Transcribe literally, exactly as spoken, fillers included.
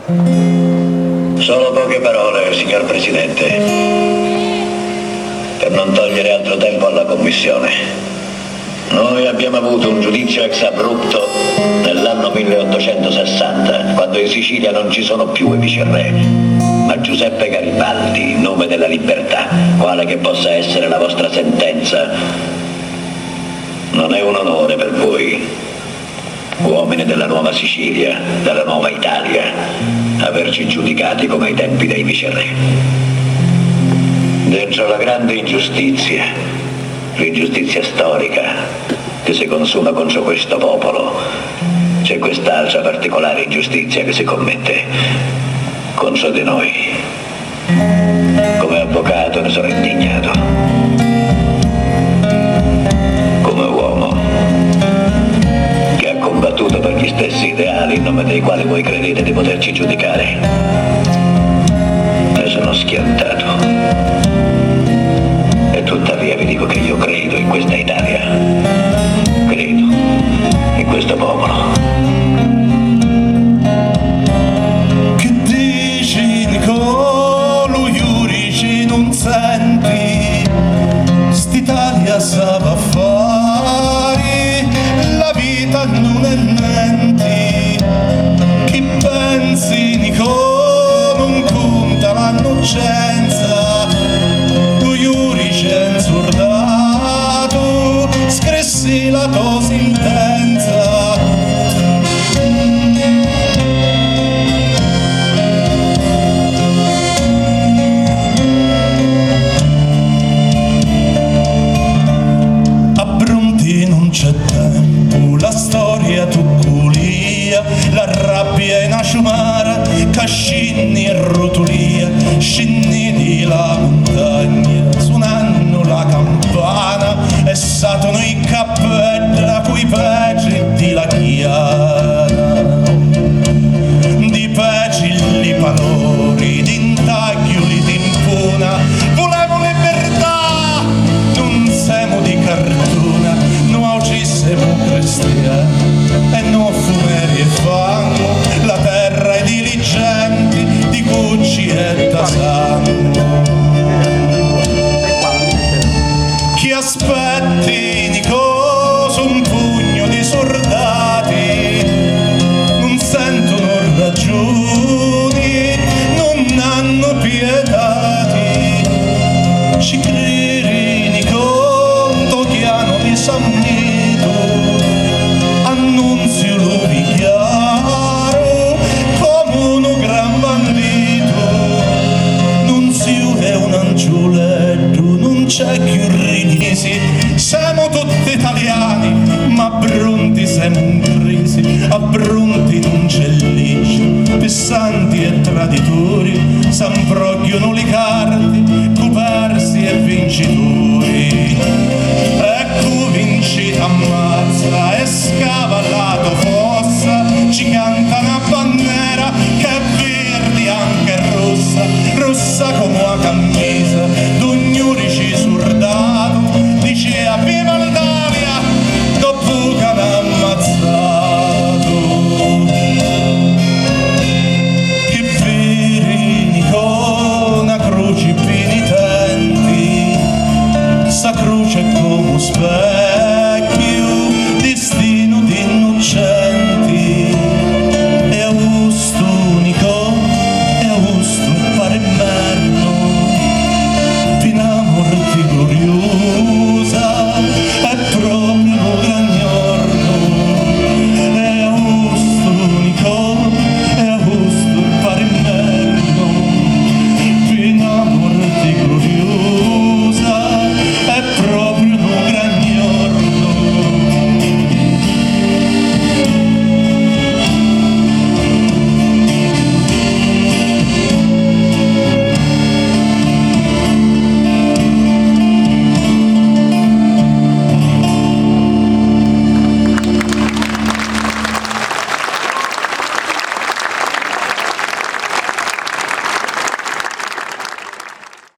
Solo poche parole, signor Presidente, per non togliere altro tempo alla Commissione. Noi abbiamo avuto un giudizio ex abrupto nell'anno milleottocentosessanta, quando in Sicilia non ci sono più i viceré, ma Giuseppe Garibaldi, in nome della libertà, quale che possa essere la vostra sentenza. Non è un onore per voi, uomini della nuova Sicilia, della nuova Italia, averci giudicati come ai tempi dei viceré. Dentro la grande ingiustizia, l'ingiustizia storica che si consuma contro questo popolo, c'è quest'altra particolare ingiustizia che si commette contro di noi. Come avvocato ne sono indignato. Come uomo che ha combattuto per gli stessi ideali in nome dei quali voi credete di poterci giudicare, ne sono schiantato. E tuttavia vi dico che io credo in questa Italia, credo in questo popolo. Che dici Nicolo Iurici, non senti, st'Italia sa va fare, la vita non è niente. Chi pensi Nicolo non conta l'innocenza, censurdato, scressi la cosa intensa. A Bronti non c'è tempo, la storia tuculia, la rabbia in asciumara, cascinni e rotolia, scinni di la montagna, suonando la campana, e satono i cappelli a cui peci di la chiara, di peci li palori, di intaglioli di impuna, volevo libertà, non siamo di cartona, no oggi siamo cristiani, e no fumeri e fango, la terra è diligenti, di cucci e da sangue. Chi aspetti di cosa un pugno di soldati, non sentono ragioni, non hanno pietati. Ci credi di conto chiano di San Vito, annunzio lo chiaro come uno gran bandito. Non si è un angioletto, non c'è più rinisi, siamo tutti italiani, ma a Bronti siamo in crisi, a Bronti non c'è legge, pessanti e traditori, s'ambroghiano le carte, copersi e vincitori.